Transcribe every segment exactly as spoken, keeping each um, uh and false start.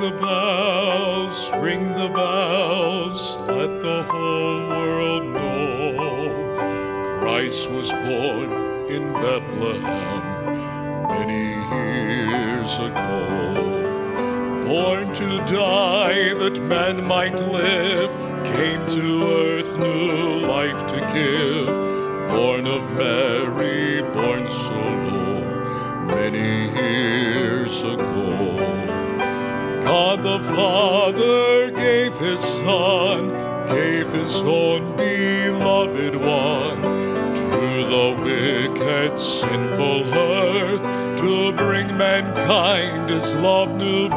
the bells, ring the bells, let the whole world know Christ was born in Bethlehem many years ago. Born to die that man might live, came to earth new life to give. Born of Mary, born so low, many years ago. God the Father gave His Son, gave His own beloved one, to the wicked, sinful earth, to bring mankind His love new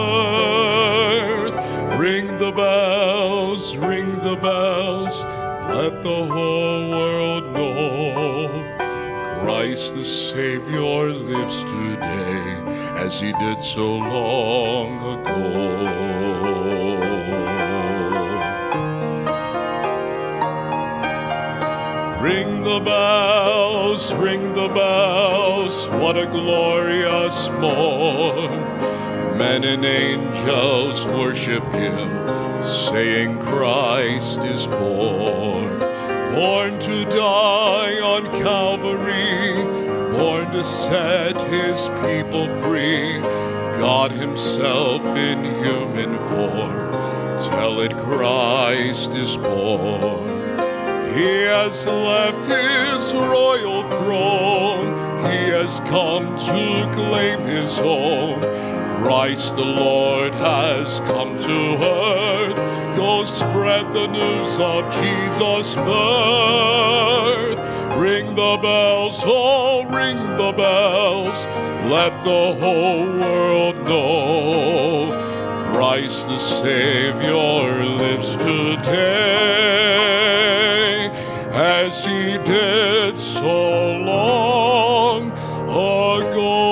birth. Ring the bells, ring the bells, let the whole world know Christ the Savior lives today, as He did so long ago. Ring the bells, ring the bells, what a glorious morn. Men and angels worship Him, saying Christ is born. Born to die on Calvary, born to set His people free. God Himself in human form, tell it Christ is born. He has left His royal throne, He has come to claim His own. Christ the Lord has come to earth, go spread the news of Jesus' birth. Ring the bells, oh ring the bells, let the whole world know Christ the Savior lives today, as He did so long ago.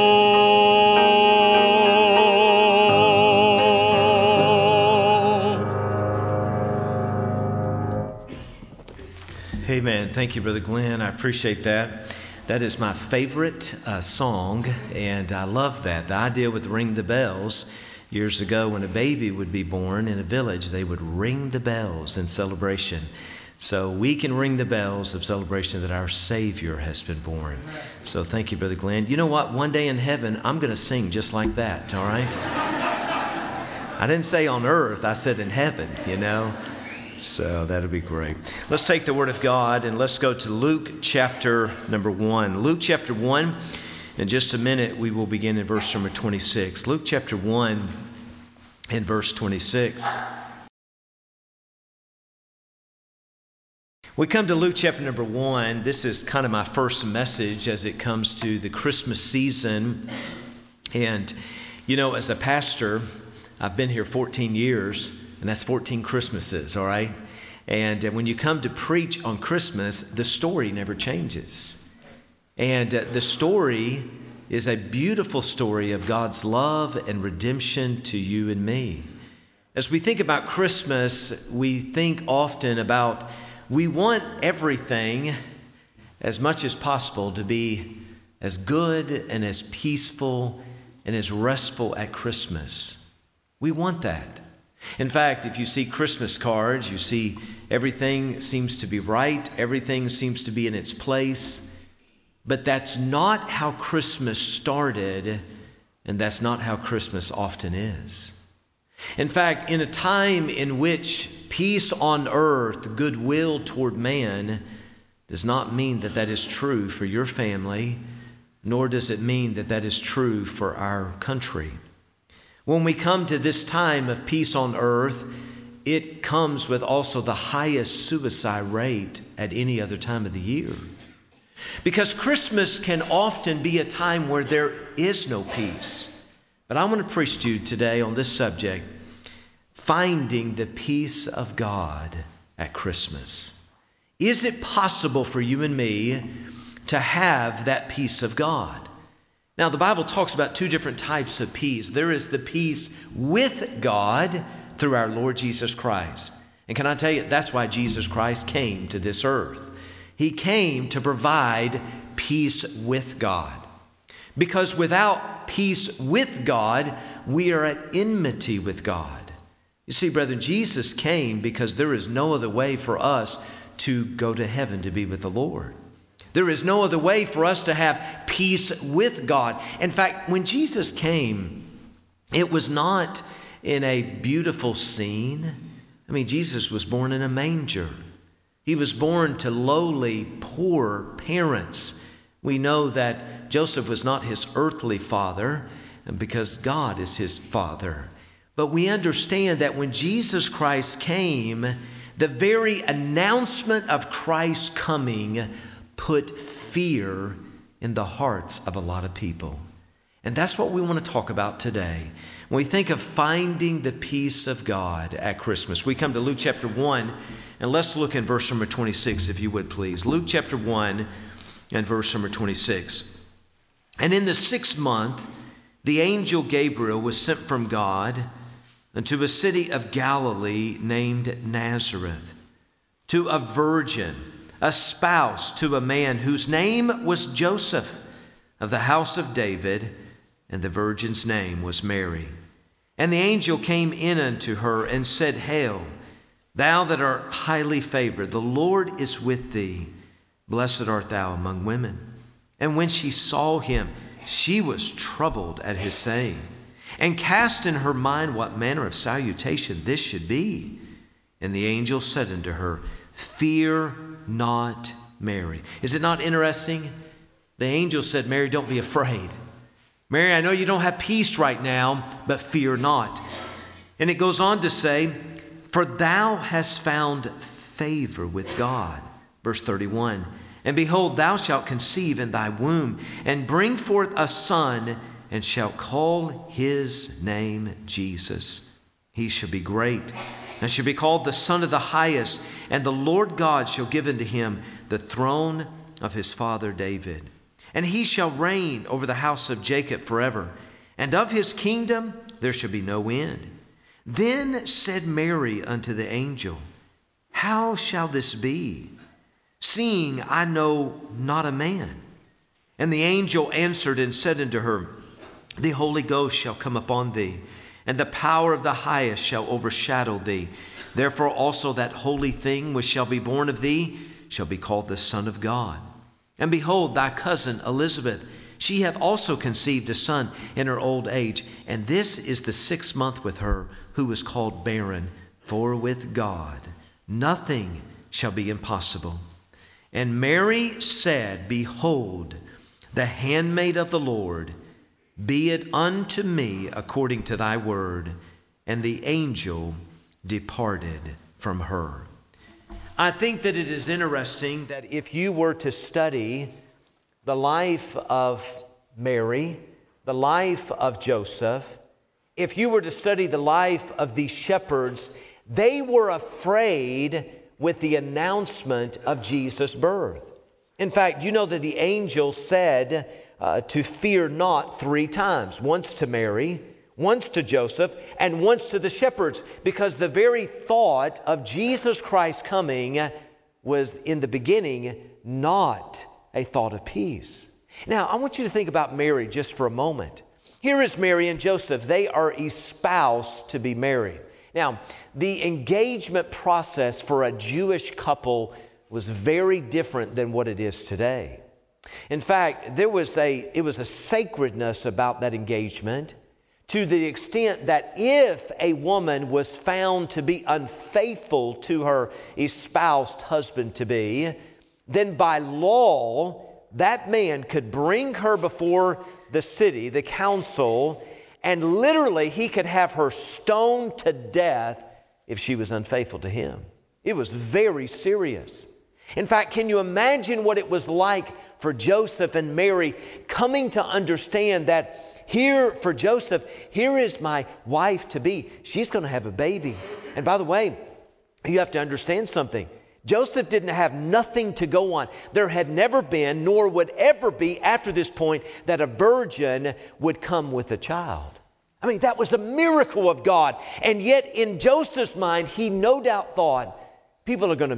Amen. Thank you, Brother Glenn. I appreciate that. That is my favorite uh, song, and I love that. The idea with Ring the Bells, years ago when a baby would be born in a village, they would ring the bells in celebration. So we can ring the bells of celebration that our Savior has been born. So thank you, Brother Glenn. You know what? One day in heaven, I'm going to sing just like that, all right? I didn't say on earth, I said in heaven, you know. So that'll be great. Let's take the Word of God and let's go to Luke chapter number one. Luke chapter one. In just a minute, we will begin in verse number twenty-six. Luke chapter one and verse twenty-six. We come to Luke chapter number one. This is kind of my first message as it comes to the Christmas season. And, you know, as a pastor, I've been here fourteen years. And that's fourteen Christmases, all right? And uh, when you come to preach on Christmas, the story never changes. And uh, the story is a beautiful story of God's love and redemption to you and me. As we think about Christmas, we think often about, we want everything as much as possible to be as good and as peaceful and as restful at Christmas. We want that. In fact, if you see Christmas cards, you see everything seems to be right. Everything seems to be in its place. But that's not how Christmas started, and that's not how Christmas often is. In fact, in a time in which peace on earth, goodwill toward man, does not mean that that is true for your family, nor does it mean that that is true for our country. When we come to this time of peace on earth, it comes with also the highest suicide rate at any other time of the year. Because Christmas can often be a time where there is no peace. But I want to preach to you today on this subject, finding the peace of God at Christmas. Is it possible for you and me to have that peace of God? Now, the Bible talks about two different types of peace. There is the peace with God through our Lord Jesus Christ. And can I tell you, that's why Jesus Christ came to this earth. He came to provide peace with God. Because without peace with God, we are at enmity with God. You see, brethren, Jesus came because there is no other way for us to go to heaven to be with the Lord. There is no other way for us to have peace with God. In fact, when Jesus came, it was not in a beautiful scene. I mean, Jesus was born in a manger. He was born to lowly, poor parents. We know that Joseph was not his earthly father because God is his father. But we understand that when Jesus Christ came, the very announcement of Christ's coming put fear in the hearts of a lot of people. And that's what we want to talk about today. When we think of finding the peace of God at Christmas, we come to Luke chapter one, and let's look in verse number twenty-six, if you would please. Luke chapter one and verse number twenty-six. And in the sixth month, the angel Gabriel was sent from God unto a city of Galilee named Nazareth, to a virgin, a spouse to a man whose name was Joseph, of the house of David, and the virgin's name was Mary. And the angel came in unto her and said, Hail, thou that art highly favored, the Lord is with thee. Blessed art thou among women. And when she saw him, she was troubled at his saying, and cast in her mind what manner of salutation this should be. And the angel said unto her, Fear not, Mary. Is it not interesting? The angel said, Mary, don't be afraid. Mary, I know you don't have peace right now, but fear not. And it goes on to say, For thou hast found favor with God. Verse thirty-one. And behold, thou shalt conceive in thy womb, and bring forth a son, and shalt call his name Jesus. He shall be great, and shall be called the Son of the Highest. And the Lord God shall give unto him the throne of his father David. And he shall reign over the house of Jacob forever, and of his kingdom there shall be no end. Then said Mary unto the angel, How shall this be, seeing I know not a man? And the angel answered and said unto her, The Holy Ghost shall come upon thee, and the power of the highest shall overshadow thee. Therefore also that holy thing which shall be born of thee shall be called the Son of God. And behold, thy cousin Elizabeth, she hath also conceived a son in her old age. And this is the sixth month with her, who was called barren. For with God nothing shall be impossible. And Mary said, Behold, the handmaid of the Lord, be it unto me according to thy word. And the angel departed from her. I think that it is interesting that if you were to study the life of Mary, the life of Joseph, if you were to study the life of these shepherds, they were afraid with the announcement of Jesus' birth. In fact, you know that the angel said uh, to fear not three times, once to Mary, once to Joseph, and once to the shepherds, because the very thought of Jesus Christ coming was in the beginning not a thought of peace. Now, I want you to think about Mary just for a moment. Here is Mary and Joseph. They are espoused to be married. Now, the engagement process for a Jewish couple was very different than what it is today. In fact, there was a it was a sacredness about that engagement, to the extent that if a woman was found to be unfaithful to her espoused husband-to-be, then by law, that man could bring her before the city, the council, and literally he could have her stoned to death if she was unfaithful to him. It was very serious. In fact, can you imagine what it was like for Joseph and Mary coming to understand that here, for Joseph, here is my wife-to-be. She's going to have a baby. And by the way, you have to understand something. Joseph didn't have nothing to go on. There had never been, nor would ever be after this point, that a virgin would come with a child. I mean, that was a miracle of God. And yet, in Joseph's mind, he no doubt thought, people are going to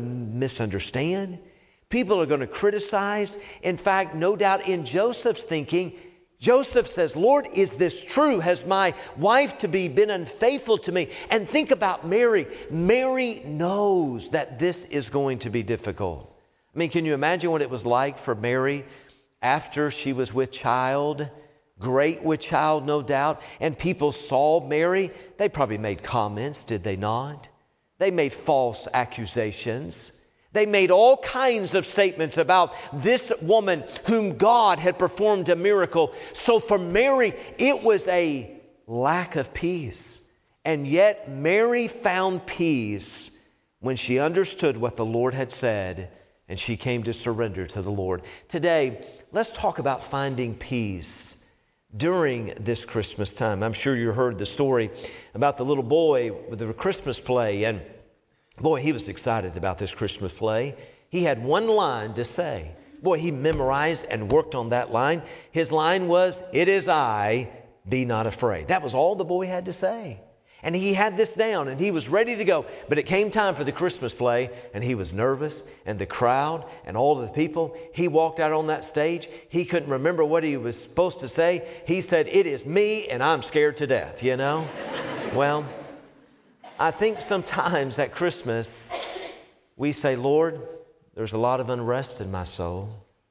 misunderstand. People are going to criticize. In fact, no doubt in Joseph's thinking, Joseph says, Lord, is this true? Has my wife to be been unfaithful to me? And think about Mary. Mary knows that this is going to be difficult. I mean, can you imagine what it was like for Mary after she was with child? Great with child, no doubt. And people saw Mary. They probably made comments, did they not? They made false accusations. They made all kinds of statements about this woman whom God had performed a miracle. So for Mary, it was a lack of peace. And yet Mary found peace when she understood what the Lord had said and she came to surrender to the Lord. Today, let's talk about finding peace during this Christmas time. I'm sure you heard the story about the little boy with the Christmas play, and boy, he was excited about this Christmas play. He had one line to say. Boy, he memorized and worked on that line. His line was, "It is I, be not afraid." That was all the boy had to say. And he had this down and he was ready to go. But it came time for the Christmas play and he was nervous, and the crowd and all of the people. He walked out on that stage. He couldn't remember what he was supposed to say. He said, "It is me and I'm scared to death," you know. Well, I think sometimes at Christmas we say, "Lord, there's a lot of unrest in my soul.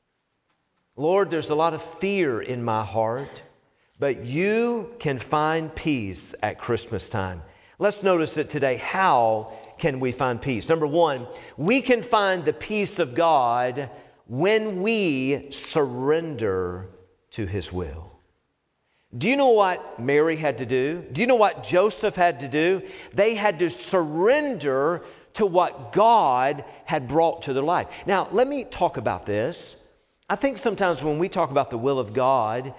Lord, there's a lot of fear in my heart." But you can find peace at Christmas time. Let's notice it today. How can we find peace? Number one, we can find the peace of God when we surrender to His will. Do you know what Mary had to do? Do you know what Joseph had to do? They had to surrender to what God had brought to their life. Now, let me talk about this. I think sometimes when we talk about the will of God,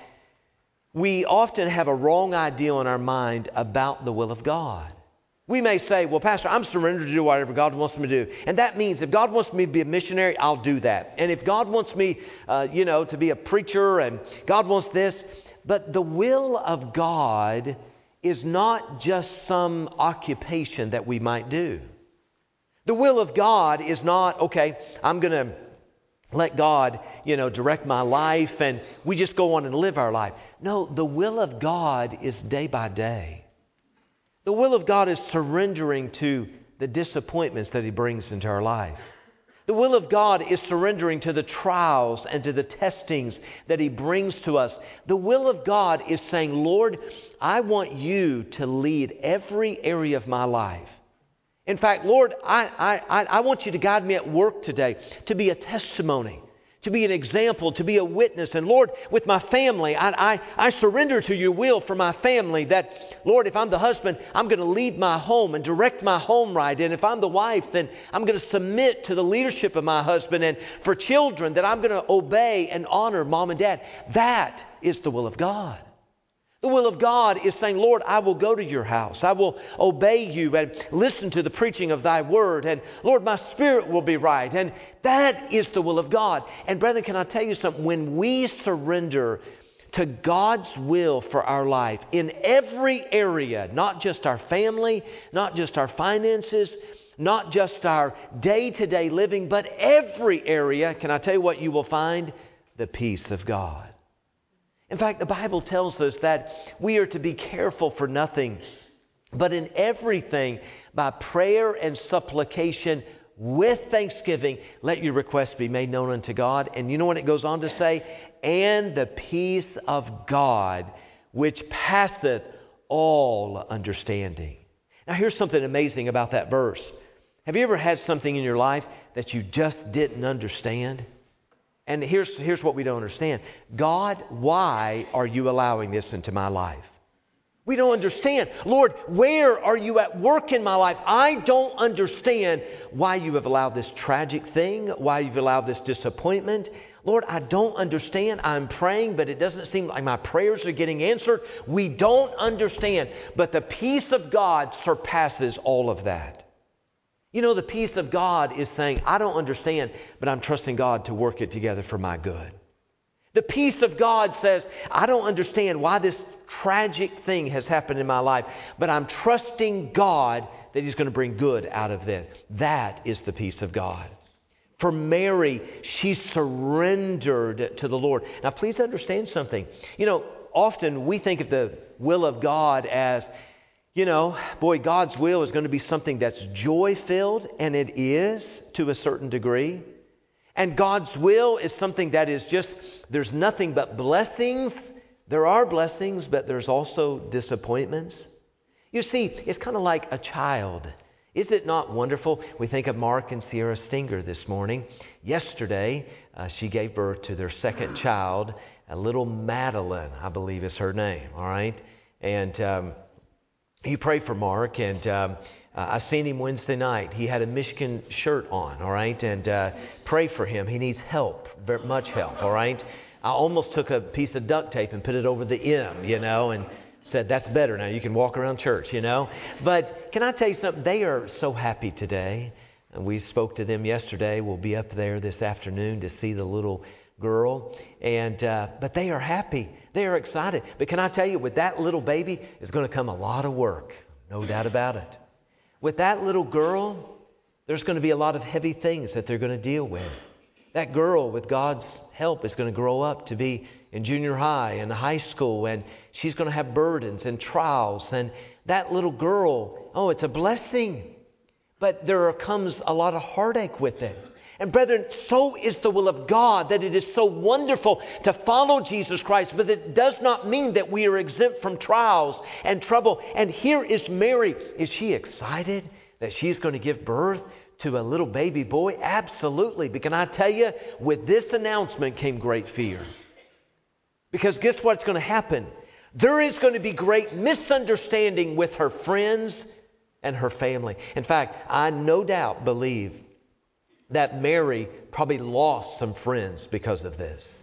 we often have a wrong idea in our mind about the will of God. We may say, "Well, Pastor, I'm surrendered to do whatever God wants me to do." And that means if God wants me to be a missionary, I'll do that. And if God wants me, uh, you know, to be a preacher, and God wants this. But the will of God is not just some occupation that we might do. The will of God is not, okay, I'm going to let God, you know, direct my life and we just go on and live our life. No, the will of God is day by day. The will of God is surrendering to the disappointments that He brings into our life. The will of God is surrendering to the trials and to the testings that He brings to us. The will of God is saying, "Lord, I want you to lead every area of my life. In fact, Lord, I, I, I want you to guide me at work today, to be a testimony, to be an example, to be a witness. And Lord, with my family, I, I, I surrender to your will for my family that, Lord, if I'm the husband, I'm going to lead my home and direct my home right. And if I'm the wife, then I'm going to submit to the leadership of my husband. And for children, that I'm going to obey and honor mom and dad." That is the will of God. The will of God is saying, "Lord, I will go to your house. I will obey you and listen to the preaching of thy word. And Lord, my spirit will be right." And that is the will of God. And brethren, can I tell you something? When we surrender to God's will for our life in every area, not just our family, not just our finances, not just our day-to-day living, but every area, can I tell you what you will find? The peace of God. In fact, the Bible tells us that we are to be careful for nothing, but in everything, by prayer and supplication, with thanksgiving, let your requests be made known unto God. And you know what it goes on to say? "And the peace of God, which passeth all understanding." Now, here's something amazing about that verse. Have you ever had something in your life that you just didn't understand? And here's, here's what we don't understand. God, why are you allowing this into my life? We don't understand. Lord, where are you at work in my life? I don't understand why you have allowed this tragic thing, why you've allowed this disappointment. Lord, I don't understand. I'm praying, but it doesn't seem like my prayers are getting answered. We don't understand. But the peace of God surpasses all of that. You know, the peace of God is saying, "I don't understand, but I'm trusting God to work it together for my good." The peace of God says, "I don't understand why this tragic thing has happened in my life, but I'm trusting God that He's going to bring good out of this." That is the peace of God. For Mary, she surrendered to the Lord. Now, please understand something. You know, often we think of the will of God as, you know, boy, God's will is going to be something that's joy-filled, and it is to a certain degree. And God's will is something that is just, there's nothing but blessings. There are blessings, but there's also disappointments. You see, it's kind of like a child. Is it not wonderful? We think of Mark and Sierra Stinger this morning. Yesterday, uh, she gave birth to their second child, a little Madeline, I believe is her name, all right? And um, you pray for Mark, and um, uh, I seen him Wednesday night. He had a Michigan shirt on, all right? And uh, pray for him. He needs help, very much help, all right? I almost took a piece of duct tape and put it over the M, you know, and said, that's better now. You can walk around church, you know. But can I tell you something? They are so happy today. And we spoke to them yesterday. We'll be up there this afternoon to see the little girl. And uh, but they are happy. They are excited. But can I tell you, with that little baby is going to come a lot of work. No doubt about it. With that little girl, there's going to be a lot of heavy things that they're going to deal with. That girl, with God's help, is going to grow up to be in junior high and high school, and she's going to have burdens and trials. And that little girl, oh, it's a blessing. But there comes a lot of heartache with it. And brethren, so is the will of God, that it is so wonderful to follow Jesus Christ, but it does not mean that we are exempt from trials and trouble. And here is Mary. Is she excited that she's going to give birth to a little baby boy? Absolutely. But can I tell you, with this announcement came great fear. Because guess what's going to happen? There is going to be great misunderstanding with her friends and her family. In fact, I no doubt believe that Mary probably lost some friends because of this.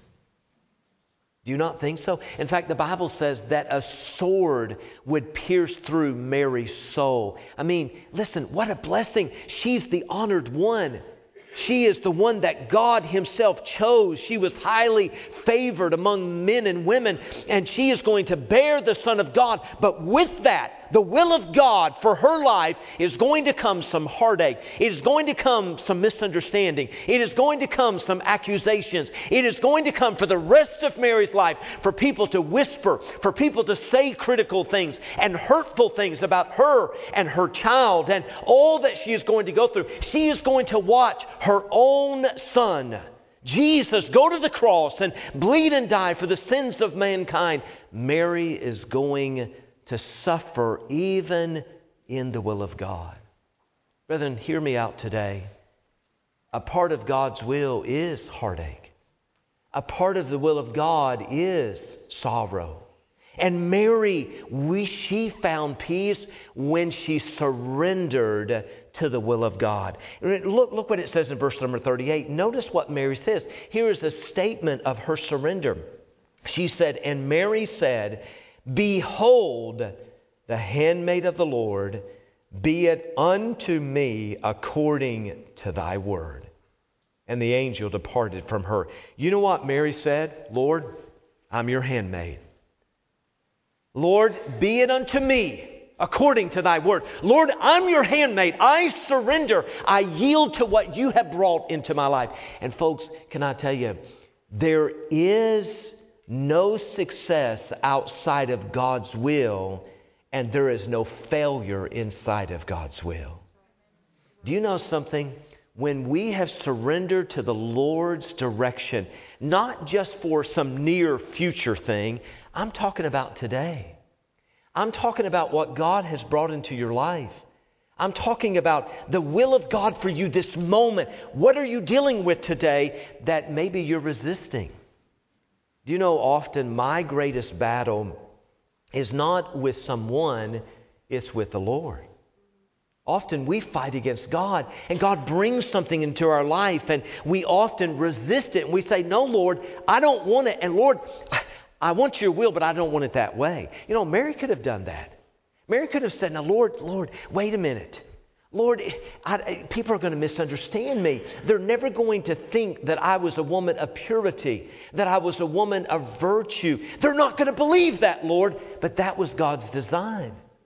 Do you not think so? In fact, the Bible says that a sword would pierce through Mary's soul. I mean, listen, what a blessing. She's the honored one. She is the one that God Himself chose. She was highly favored among men and women, and she is going to bear the Son of God. But with that, the will of God for her life is going to come some heartache. It is going to come some misunderstanding. It is going to come some accusations. It is going to come for the rest of Mary's life for people to whisper, for people to say critical things and hurtful things about her and her child and all that she is going to go through. She is going to watch her own son, Jesus, go to the cross and bleed and die for the sins of mankind. Mary is going to suffer even in the will of God. Brethren, hear me out today. A part of God's will is heartache. A part of the will of God is sorrow. And Mary, we, she found peace when she surrendered to the will of God. Look, look what it says in verse number thirty-eight. Notice what Mary says. Here is a statement of her surrender. She said, and Mary said, behold, the handmaid of the Lord, be it unto me according to thy word. And the angel departed from her. You know what Mary said? Lord, I'm your handmaid. Lord, be it unto me according to thy word. Lord, I'm your handmaid. I surrender. I yield to what you have brought into my life. And folks, can I tell you, there is no success outside of God's will, and there is no failure inside of God's will. Do you know something? When we have surrendered to the Lord's direction, not just for some near future thing, I'm talking about today. I'm talking about what God has brought into your life. I'm talking about the will of God for you this moment. What are you dealing with today that maybe you're resisting? Do you know, often my greatest battle is not with someone, it's with the Lord. Often we fight against God, and God brings something into our life, and we often resist it. And we say, no, Lord, I don't want it. And Lord, I want your will, but I don't want it that way. You know, Mary could have done that. Mary could have said, now, Lord, Lord, wait a minute. Lord, I, I, people are going to misunderstand me. They're never going to think that I was a woman of purity, that I was a woman of virtue. They're not going to believe that, Lord. But that was God's design.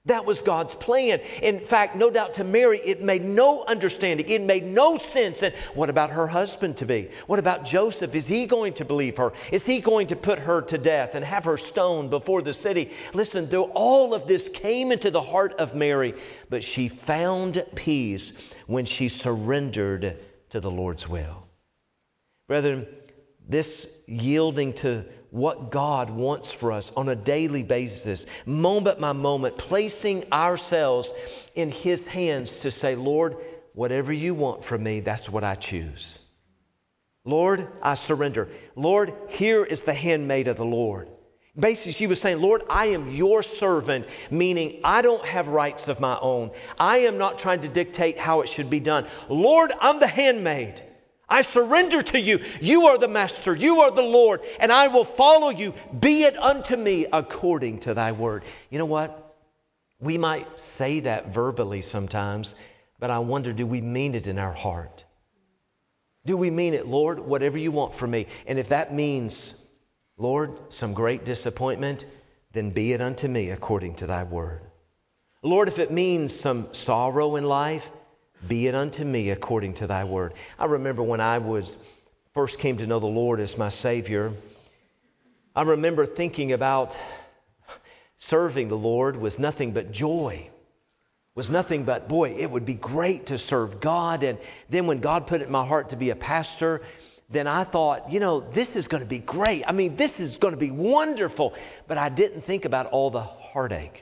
That was God's plan. In fact, no doubt to Mary, it made no understanding. It made no sense. And what about her husband to be? What about Joseph? Is he going to believe her? Is he going to put her to death and have her stoned before the city? Listen, though all of this came into the heart of Mary, but she found peace when she surrendered to the Lord's will. Brethren, this yielding to what God wants for us on a daily basis, moment by moment, placing ourselves in His hands to say, Lord, whatever you want from me, that's what I choose. Lord, I surrender. Lord, here is the handmaid of the Lord. Basically, she was saying, Lord, I am your servant, meaning I don't have rights of my own. I am not trying to dictate how it should be done. Lord, I'm the handmaid. I surrender to you. You are the master. You are the Lord, and I will follow you. Be it unto me according to thy word. You know what? We might say that verbally sometimes, but I wonder, do we mean it in our heart? Do we mean it, Lord, whatever you want from me? And if that means, Lord, some great disappointment, then be it unto me according to thy word. Lord, if it means some sorrow in life, be it unto me according to thy word. I remember when I was first came to know the Lord as my Savior, I remember thinking about serving the Lord was nothing but joy. Was nothing but, boy, it would be great to serve God. And then when God put it in my heart to be a pastor, then I thought, you know, this is going to be great. I mean, this is going to be wonderful. But I didn't think about all the heartache.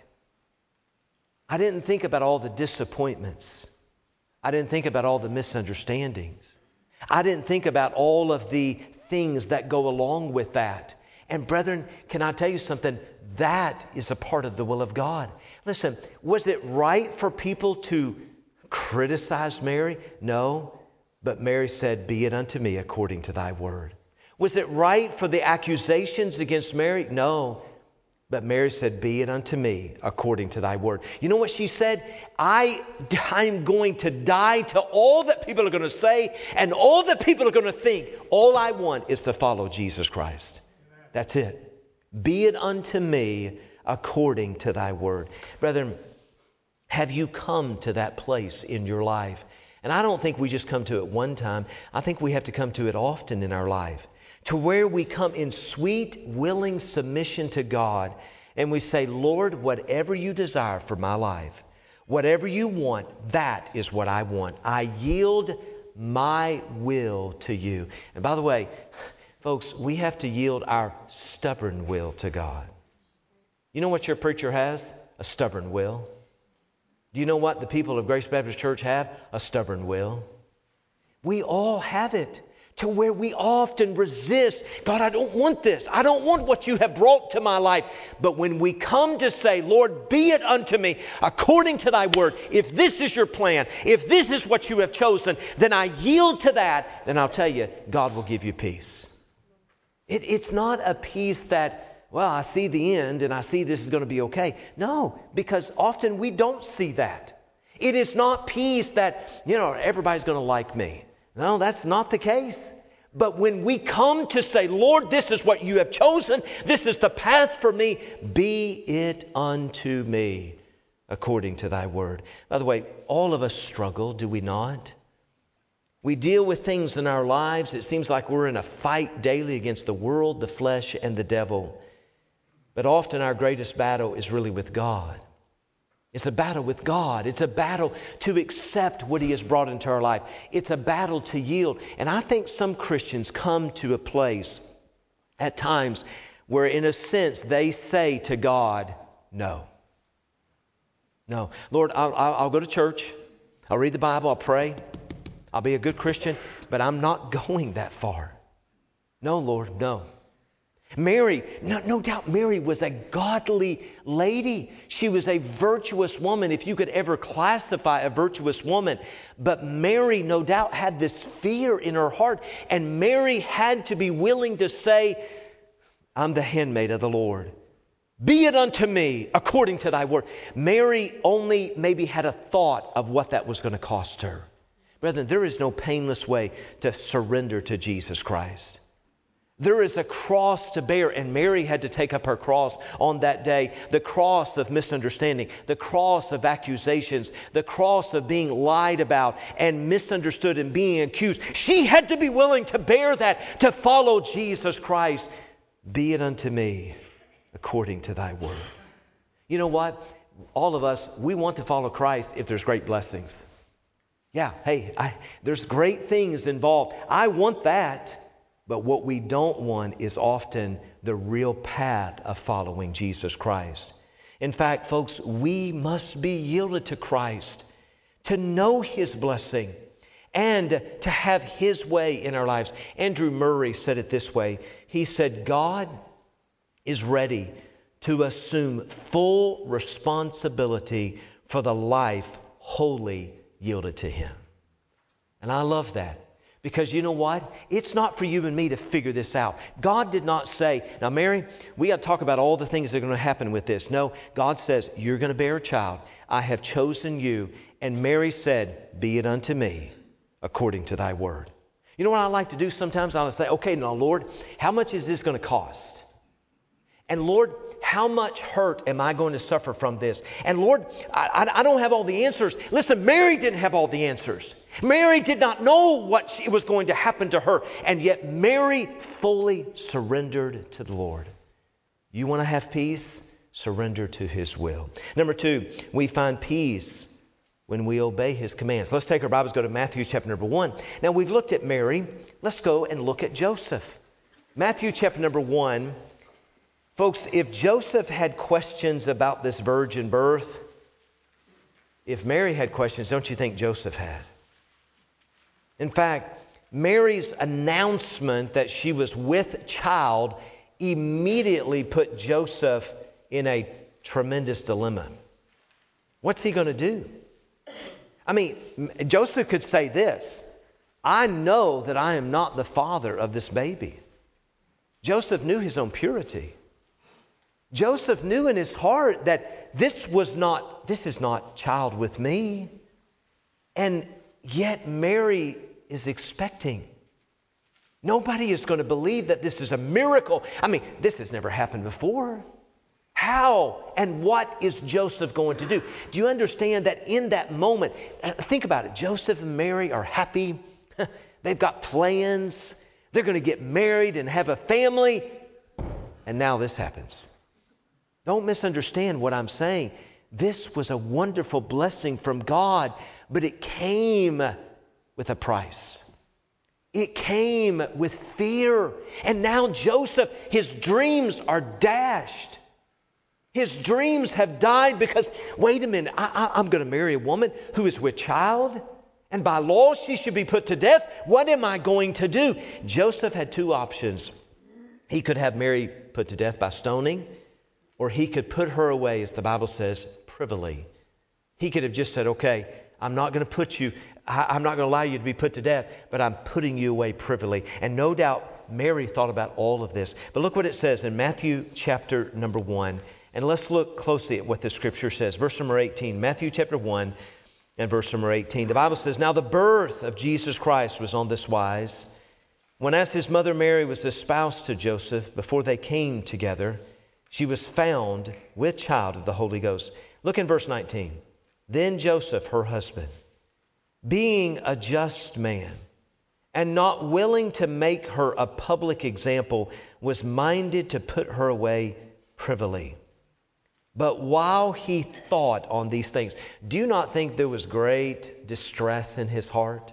I didn't think about all the disappointments. I didn't think about all the misunderstandings. I didn't think about all of the things that go along with that. And brethren, can I tell you something? That is a part of the will of God. Listen, was it right for people to criticize Mary? No. But Mary said, be it unto me according to thy word. Was it right for the accusations against Mary? No. But Mary said, be it unto me according to thy word. You know what she said? I, I'm going to die to all that people are going to say and all that people are going to think. All I want is to follow Jesus Christ. Amen. That's it. Be it unto me according to thy word. Brethren, have you come to that place in your life? And I don't think we just come to it one time. I think we have to come to it often in our life. To where we come in sweet, willing submission to God. And we say, Lord, whatever you desire for my life, whatever you want, that is what I want. I yield my will to you. And by the way, folks, we have to yield our stubborn will to God. You know what your preacher has? A stubborn will. Do you know what the people of Grace Baptist Church have? A stubborn will. We all have it. To where we often resist. God, I don't want this. I don't want what you have brought to my life. But when we come to say, Lord, be it unto me according to thy word. If this is your plan, if this is what you have chosen, then I yield to that. Then I'll tell you, God will give you peace. It, it's not a peace that, well, I see the end and I see this is going to be okay. No, because often we don't see that. It is not peace that, you know, everybody's going to like me. No, that's not the case. But when we come to say, Lord, this is what you have chosen. This is the path for me. Be it unto me according to thy word. By the way, all of us struggle, do we not? We deal with things in our lives. It seems like we're in a fight daily against the world, the flesh, and the devil. But often our greatest battle is really with God. It's a battle with God. It's a battle to accept what He has brought into our life. It's a battle to yield. And I think some Christians come to a place at times where, in a sense, they say to God, no. No. Lord, I'll, I'll, I'll go to church. I'll read the Bible. I'll pray. I'll be a good Christian. But I'm not going that far. No, Lord, no. Mary, no, no doubt Mary was a godly lady. She was a virtuous woman, if you could ever classify a virtuous woman. But Mary, no doubt, had this fear in her heart. And Mary had to be willing to say, I'm the handmaid of the Lord. Be it unto me according to thy word. Mary only maybe had a thought of what that was going to cost her. Brethren, there is no painless way to surrender to Jesus Christ. There is a cross to bear, and Mary had to take up her cross on that day. The cross of misunderstanding, the cross of accusations, the cross of being lied about and misunderstood and being accused. She had to be willing to bear that, to follow Jesus Christ. Be it unto me according to thy word. You know what? All of us, we want to follow Christ if there's great blessings. Yeah, hey, I, there's great things involved. I want that. But what we don't want is often the real path of following Jesus Christ. In fact, folks, we must be yielded to Christ to know His blessing and to have His way in our lives. Andrew Murray said it this way. He said, God is ready to assume full responsibility for the life wholly yielded to Him. And I love that. Because you know what? It's not for you and me to figure this out. God did not say, now Mary, we got to talk about all the things that are going to happen with this. No, God says, you're going to bear a child. I have chosen you. And Mary said, be it unto me according to thy word. You know what I like to do sometimes? I'll say, okay, now Lord, how much is this going to cost? And Lord, how much hurt am I going to suffer from this? And Lord, I, I don't have all the answers. Listen, Mary didn't have all the answers. Mary did not know what she, was going to happen to her. And yet Mary fully surrendered to the Lord. You want to have peace? Surrender to His will. Number two, we find peace when we obey His commands. Let's take our Bibles, go to Matthew chapter number one. Now we've looked at Mary. Let's go and look at Joseph. Matthew chapter number one. Folks, if Joseph had questions about this virgin birth, if Mary had questions, don't you think Joseph had? In fact, Mary's announcement that she was with child immediately put Joseph in a tremendous dilemma. What's he going to do? I mean, Joseph could say this, I know that I am not the father of this baby. Joseph knew his own purity. Joseph knew in his heart that this was not, this is not child with me. And yet Mary is expecting. Nobody is going to believe that this is a miracle. I mean, this has never happened before. How and what is Joseph going to do? Do you understand that in that moment, think about it, Joseph and Mary are happy. They've got plans. They're going to get married and have a family. And now this happens. Don't misunderstand what I'm saying. This was a wonderful blessing from God, but it came with a price. It came with fear. And now Joseph, his dreams are dashed. His dreams have died because, wait a minute, I, I, I'm going to marry a woman who is with child. And by law, she should be put to death. What am I going to do? Joseph had two options. He could have Mary put to death by stoning, or he could put her away, as the Bible says, privily. He could have just said, okay, I'm not going to put you, I, I'm not going to allow you to be put to death, but I'm putting you away privily. And no doubt Mary thought about all of this. But look what it says in Matthew chapter number one. And let's look closely at what the scripture says. Verse number eighteen, Matthew chapter one and verse number eighteen. The Bible says, now the birth of Jesus Christ was on this wise. When as his mother Mary was espoused to Joseph, before they came together, she was found with child of the Holy Ghost. Look in verse nineteen. Then Joseph, her husband, being a just man and not willing to make her a public example, was minded to put her away privily. But while he thought on these things, do you not think there was great distress in his heart?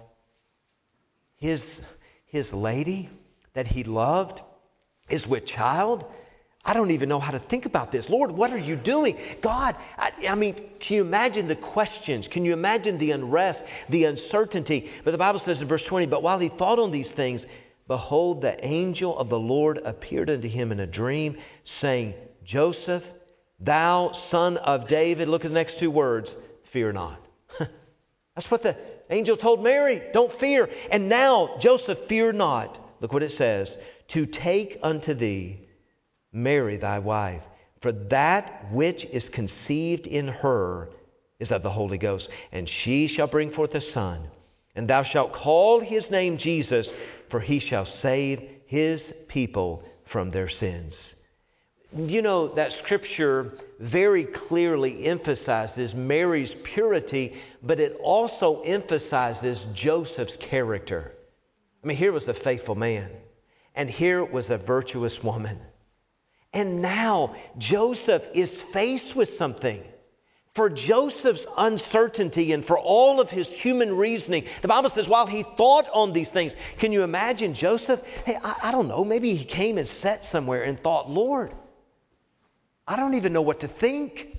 His, his lady that he loved is with child. I don't even know how to think about this. Lord, what are you doing? God, I, I mean, can you imagine the questions? Can you imagine the unrest, the uncertainty? But the Bible says in verse twenty, but while he thought on these things, behold, the angel of the Lord appeared unto him in a dream, saying, Joseph, thou son of David, look at the next two words, fear not. That's what the angel told Mary. Don't fear. And now, Joseph, fear not. Look what it says. To take unto thee Mary thy wife, for that which is conceived in her is of the Holy Ghost. And she shall bring forth a son, and thou shalt call his name Jesus, for he shall save His people from their sins. You know, that scripture very clearly emphasizes Mary's purity, but it also emphasizes Joseph's character. I mean, here was a faithful man, and here was a virtuous woman. And now Joseph is faced with something. For Joseph's uncertainty and for all of his human reasoning, the Bible says while he thought on these things, can you imagine Joseph? Hey, I, I don't know, maybe he came and sat somewhere and thought, Lord, I don't even know what to think.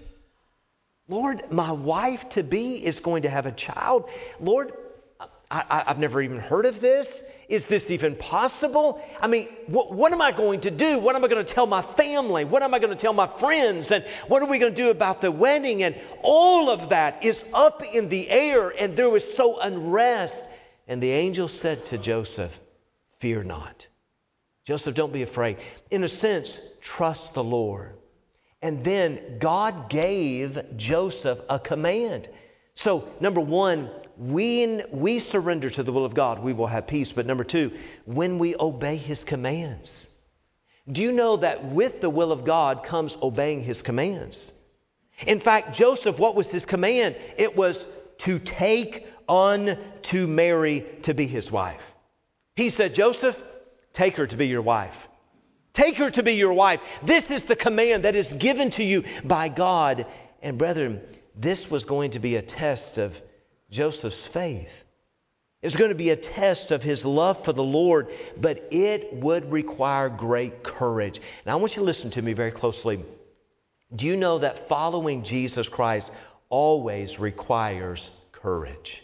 Lord, my wife-to-be is going to have a child. Lord, I, I, I've never even heard of this. Is this even possible? I mean, what, what am I going to do? What am I going to tell my family? What am I going to tell my friends? And what are we going to do about the wedding? And all of that is up in the air, and there was so unrest. And the angel said to Joseph, fear not. Joseph, don't be afraid. In a sense, trust the Lord. And then God gave Joseph a command. So, number one, when we surrender to the will of God, we will have peace. But number two, when we obey His commands. Do you know that with the will of God comes obeying His commands? In fact, Joseph, what was his command? It was to take unto Mary to be his wife. He said, Joseph, take her to be your wife. Take her to be your wife. This is the command that is given to you by God. And brethren, this was going to be a test of Joseph's faith. It's going to be a test of his love for the Lord, but it would require great courage. Now I want you to listen to me very closely. Do you know that following Jesus Christ always requires courage?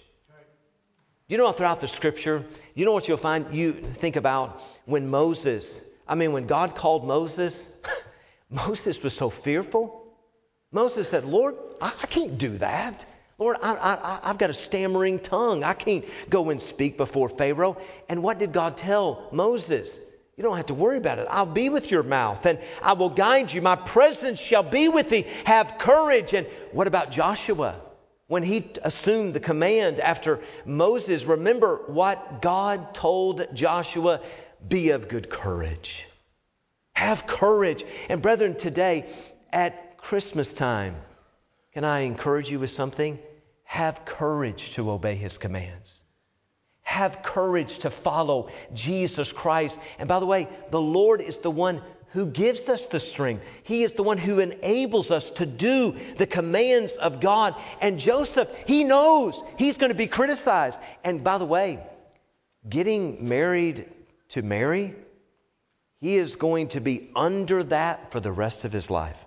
Do you know throughout the Scripture, you know what you'll find? You think about when Moses, I mean when God called Moses, Moses was so fearful. Moses said, Lord, I, I can't do that. Lord, I, I, I've got a stammering tongue. I can't go and speak before Pharaoh. And what did God tell Moses? You don't have to worry about it. I'll be with your mouth and I will guide you. My presence shall be with thee. Have courage. And what about Joshua? When he assumed the command after Moses, remember what God told Joshua? Be of good courage. Have courage. And brethren, today at Christmas time, can I encourage you with something? Have courage to obey His commands. Have courage to follow Jesus Christ. And by the way, the Lord is the one who gives us the strength. He is the one who enables us to do the commands of God. And Joseph, he knows he's going to be criticized. And by the way, getting married to Mary, he is going to be under that for the rest of his life.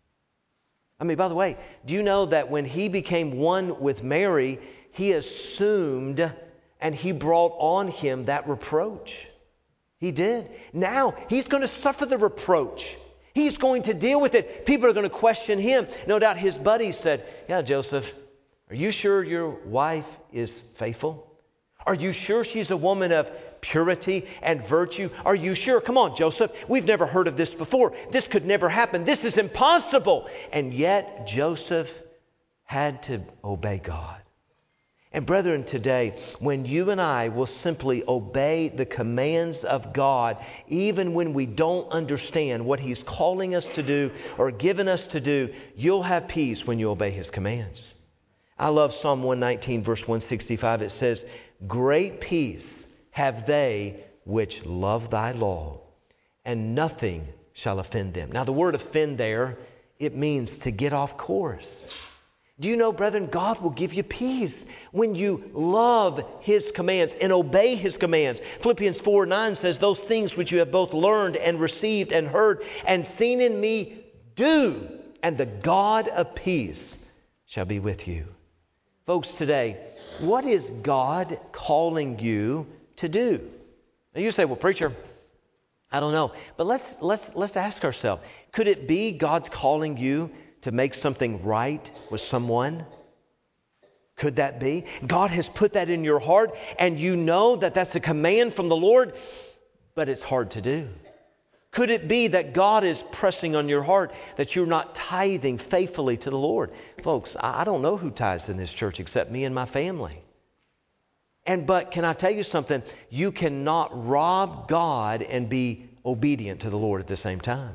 I mean, by the way, do you know that when he became one with Mary, he assumed and he brought on him that reproach? He did. Now he's going to suffer the reproach. He's going to deal with it. People are going to question him. No doubt his buddies said, yeah, Joseph, are you sure your wife is faithful? Are you sure she's a woman of purity and virtue? Are you sure? Come on, Joseph. We've never heard of this before. This could never happen. This is impossible. And yet Joseph had to obey God. And brethren, today, when you and I will simply obey the commands of God, even when we don't understand what He's calling us to do or given us to do, you'll have peace when you obey His commands. I love Psalm one nineteen, verse one sixty-five. It says, great peace have they which love thy law, and nothing shall offend them. Now the word offend there, it means to get off course. Do you know, brethren, God will give you peace when you love His commands and obey His commands. Philippians four nine says, those things which you have both learned and received and heard and seen in me, do, and the God of peace shall be with you. Folks, today, what is God calling you to do? Now you say, well, preacher, I don't know. But let's let's let's ask ourselves, could it be God's calling you to make something right with someone? Could that be? God has put that in your heart and you know that that's a command from the Lord, but it's hard to do. Could it be that God is pressing on your heart that you're not tithing faithfully to the Lord? Folks, I don't know who tithes in this church except me and my family. And but can I tell you something? You cannot rob God and be obedient to the Lord at the same time.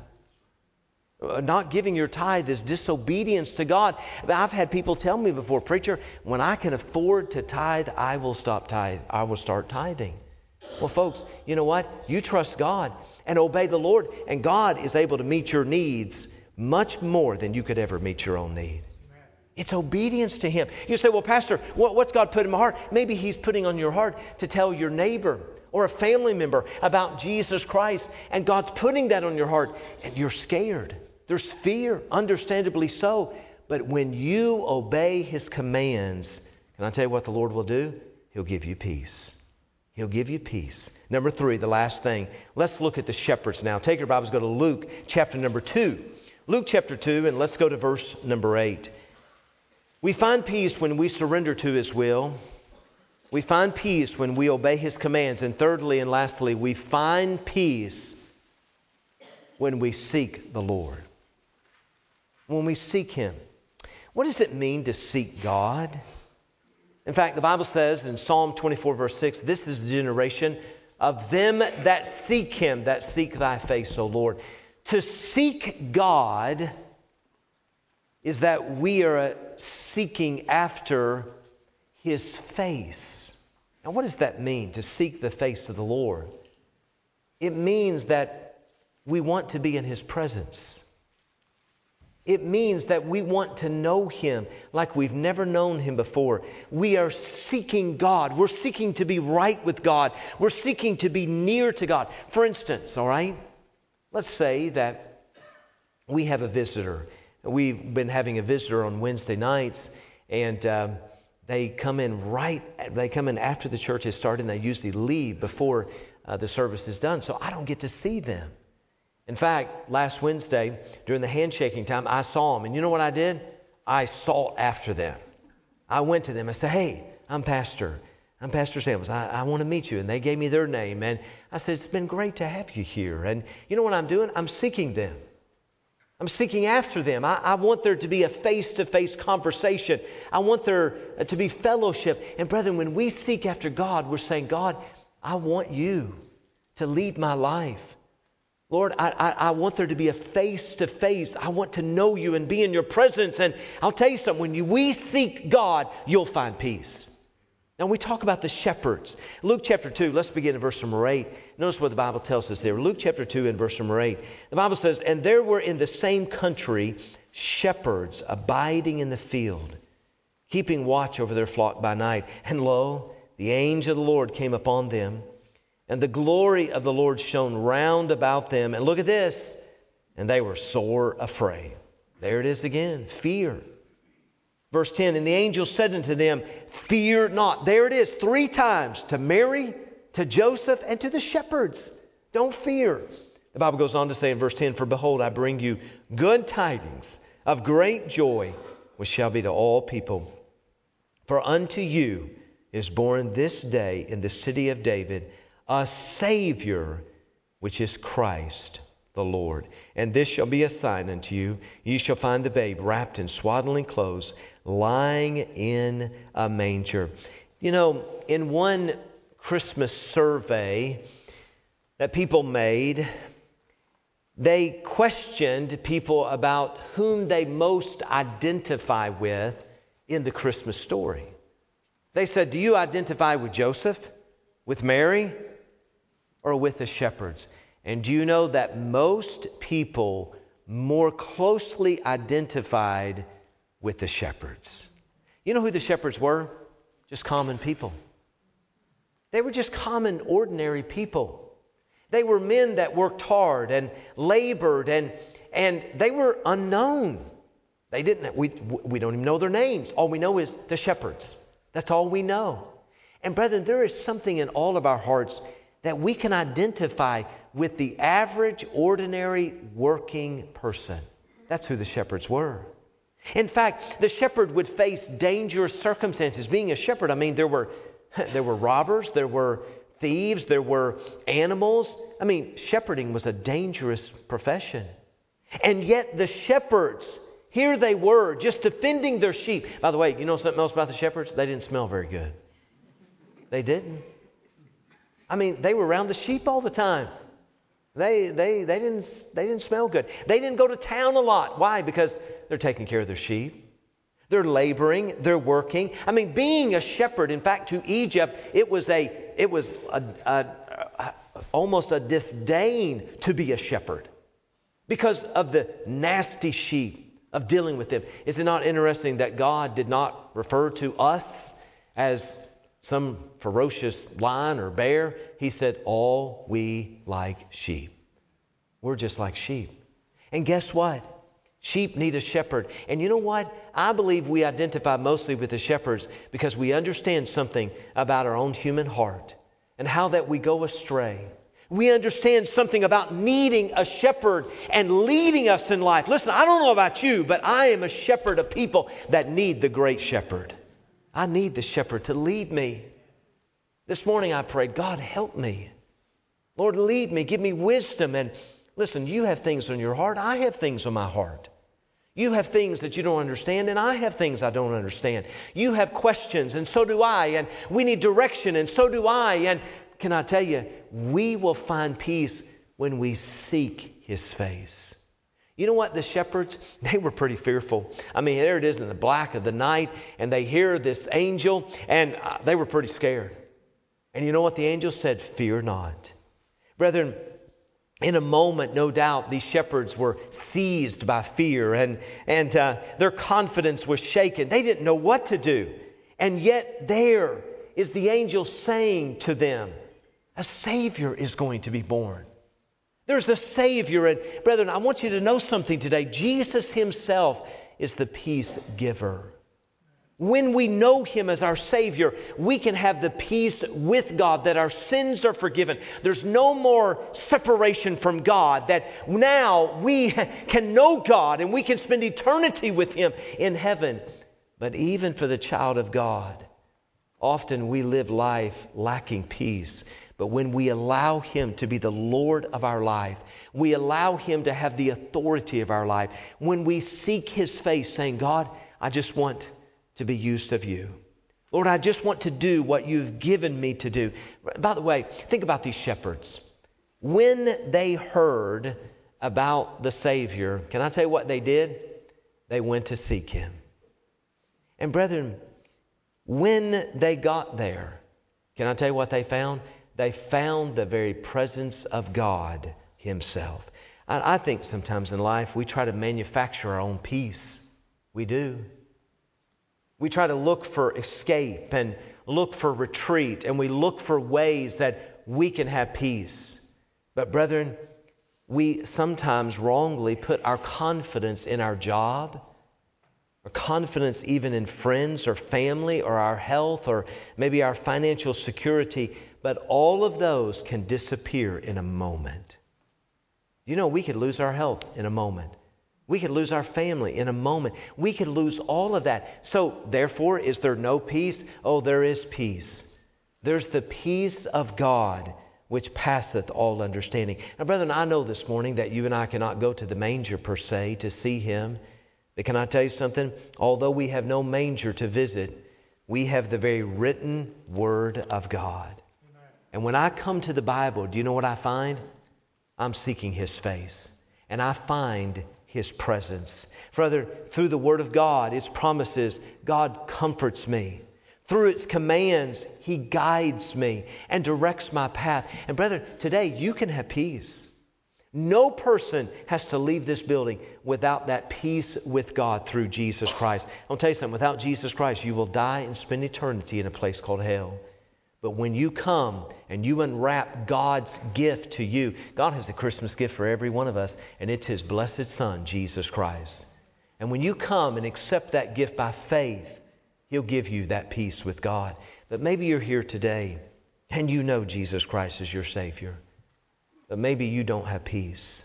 Not giving your tithe is disobedience to God. I've had people tell me before, preacher, when I can afford to tithe, I will stop tithe. I will start tithing. Well, folks, you know what? You trust God and obey the Lord, and God is able to meet your needs much more than you could ever meet your own need. It's obedience to Him. You say, well, Pastor, what's God put in my heart? Maybe He's putting on your heart to tell your neighbor or a family member about Jesus Christ. And God's putting that on your heart, and you're scared. There's fear, understandably so. But when you obey His commands, can I tell you what the Lord will do? He'll give you peace. He'll give you peace. Number three, the last thing. Let's look at the shepherds now. Take your Bibles, go to Luke chapter number two. Luke chapter two, and let's go to verse number eight. We find peace when we surrender to His will. We find peace when we obey His commands. And thirdly and lastly, we find peace when we seek the Lord. When we seek Him. What does it mean to seek God? In fact, the Bible says in Psalm twenty-four verse six, this is the generation of them that seek Him, that seek Thy face, O Lord. To seek God is that we are seeking after His face. Now, what does that mean, to seek the face of the Lord? It means that we want to be in His presence. It means that we want to know Him like we've never known Him before. We are seeking God. We're seeking to be right with God. We're seeking to be near to God. For instance, all right, let's say that we have a visitor. We've been having a visitor on Wednesday nights, and um, they come in right, they come in after the church has started, and they usually leave before uh, the service is done. So I don't get to see them. In fact, last Wednesday, during the handshaking time, I saw them. And you know what I did? I sought after them. I went to them. I said, hey, I'm Pastor. I'm Pastor Samuels. I, I want to meet you. And they gave me their name. And I said, it's been great to have you here. And you know what I'm doing? I'm seeking them. I'm seeking after them. I, I want there to be a face-to-face conversation. I want there to be fellowship. And brethren, when we seek after God, we're saying, God, I want you to lead my life. Lord, I, I, I want there to be a face-to-face. I want to know you and be in your presence. And I'll tell you something, when you, we seek God, you'll find peace. Now, we talk about the shepherds. Luke chapter two, let's begin in verse number eight. Notice what the Bible tells us there. Luke chapter two and verse number eight. The Bible says, and there were in the same country shepherds abiding in the field, keeping watch over their flock by night. And lo, the angel of the Lord came upon them, and the glory of the Lord shone round about them. And look at this. And they were sore afraid. There it is again. Fear. Verse ten. And the angel said unto them, fear not. There it is. Three times. To Mary, to Joseph, and to the shepherds. Don't fear. The Bible goes on to say in verse ten, for behold, I bring you good tidings of great joy, which shall be to all people. For unto you is born this day in the city of David a Savior, which is Christ the Lord. And this shall be a sign unto you. Ye shall find the babe wrapped in swaddling clothes, lying in a manger. You know, in one Christmas survey that people made, they questioned people about whom they most identify with in the Christmas story. They said, do you identify with Joseph, with Mary, or with the shepherds? And do you know that most people more closely identified with the shepherds? You know who the shepherds were? Just common people. They were just common, ordinary people. They were men that worked hard and labored, and and they were unknown. They didn't. We we don't even know their names. All we know is the shepherds. That's all we know. And brethren, there is something in all of our hearts that we can identify with the average, ordinary, working person. That's who the shepherds were. In fact, the shepherd would face dangerous circumstances. Being a shepherd, I mean, there were there were robbers, there were thieves, there were animals. I mean, shepherding was a dangerous profession. And yet the shepherds, here they were, just defending their sheep. By the way, you know something else about the shepherds? They didn't smell very good. They didn't. I mean, they were around the sheep all the time. They, they, they, didn't, they didn't smell good. They didn't go to town a lot. Why? Because they're taking care of their sheep. They're laboring. They're working. I mean, being a shepherd, in fact, to Egypt, it was a, it was a, a, a, almost a disdain to be a shepherd because of the nasty sheep, of dealing with them. Is it not interesting that God did not refer to us as some ferocious lion or bear? He said, all we like sheep. We're just like sheep. And guess what? Sheep need a shepherd. And you know what? I believe we identify mostly with the shepherds because we understand something about our own human heart and how that we go astray. We understand something about needing a shepherd and leading us in life. Listen, I don't know about you, but I am a shepherd of people that need the great shepherd. I need the shepherd to lead me. This morning I prayed, God, help me. Lord, lead me. Give me wisdom. And listen, you have things on your heart. I have things on my heart. You have things that you don't understand, and I have things I don't understand. You have questions, and so do I. And we need direction, and so do I. And can I tell you, we will find peace when we seek His face. You know what? The shepherds, they were pretty fearful. I mean, there it is in the black of the night, and they hear this angel, and uh, they were pretty scared. And you know what the angel said? Fear not. Brethren, in a moment, no doubt, these shepherds were seized by fear, and, and uh, their confidence was shaken. They didn't know what to do. And yet there is the angel saying to them, a Savior is going to be born. There's a Savior. And brethren, I want you to know something today. Jesus Himself is the peace giver. When we know Him as our Savior, we can have the peace with God, that our sins are forgiven. There's no more separation from God, that now we can know God and we can spend eternity with Him in heaven. But even for the child of God, often we live life lacking peace. But when we allow Him to be the Lord of our life, we allow Him to have the authority of our life, when we seek His face saying, God, I just want to be used of You. Lord, I just want to do what You've given me to do. By the way, think about these shepherds. When they heard about the Savior, can I tell you what they did? They went to seek Him. And brethren, when they got there, can I tell you what they found? They found the very presence of God Himself. I, I think sometimes in life we try to manufacture our own peace. We do. We try to look for escape and look for retreat, and we look for ways that we can have peace. But brethren, we sometimes wrongly put our confidence in our job, or confidence even in friends or family or our health or maybe our financial security. But all of those can disappear in a moment. You know, we could lose our health in a moment. We could lose our family in a moment. We could lose all of that. So, therefore, is there no peace? Oh, there is peace. There's the peace of God which passeth all understanding. Now, brethren, I know this morning that you and I cannot go to the manger per se to see Him. But can I tell you something? Although we have no manger to visit, we have the very written Word of God. Amen. And when I come to the Bible, do you know what I find? I'm seeking His face. And I find His presence. Brother, through the Word of God, its promises, God comforts me. Through its commands, He guides me and directs my path. And brother, today you can have peace. No person has to leave this building without that peace with God through Jesus Christ. I'll tell you something, without Jesus Christ, you will die and spend eternity in a place called hell. But when you come and you unwrap God's gift to you, God has a Christmas gift for every one of us, and it's His blessed Son, Jesus Christ. And when you come and accept that gift by faith, He'll give you that peace with God. But maybe you're here today and you know Jesus Christ is your Savior, but maybe you don't have peace.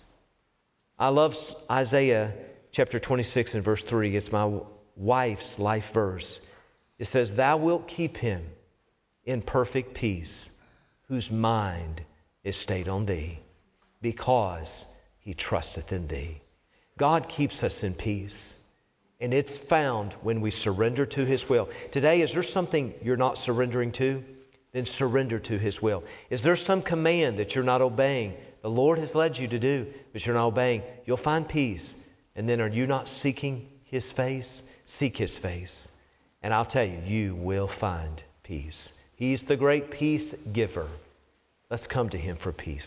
I love Isaiah chapter twenty-six and verse three. It's my wife's life verse. It says, "Thou wilt keep him in perfect peace, whose mind is stayed on Thee, because he trusteth in Thee." God keeps us in peace. And it's found when we surrender to His will. Today, is there something you're not surrendering to? then surrender to His will. Is there some command that you're not obeying? The Lord has led you to do, but you're not obeying. You'll find peace. And then are you not seeking His face? Seek His face. And I'll tell you, you will find peace. He's the great peace giver. Let's come to Him for peace.